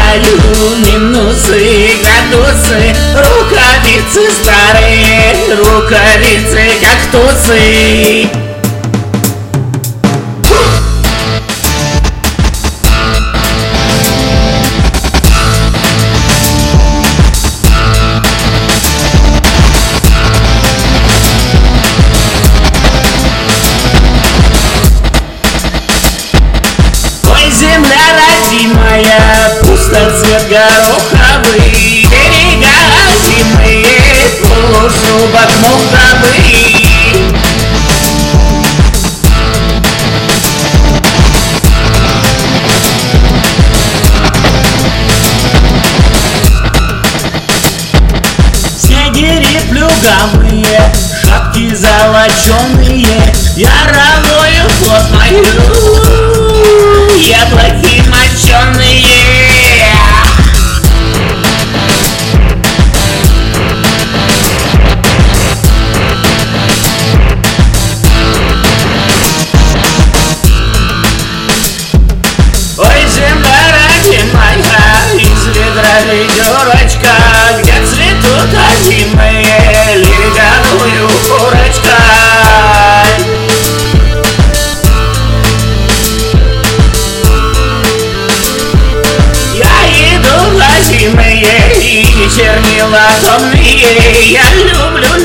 знаю минусы, градусы, рукавицы старые, рукавицы кактусы. Земля родимая, пустоцвет гороховый, берега зимые, полушубок Молдавы. Снегири плюгавые, шапки золоченые, яровую плоть мою, яблоки моченые. Ой, земля родимая, из ведра ведерочка, где цветут озимые ледяную курочкой. Зимые и чернила томные, я люблю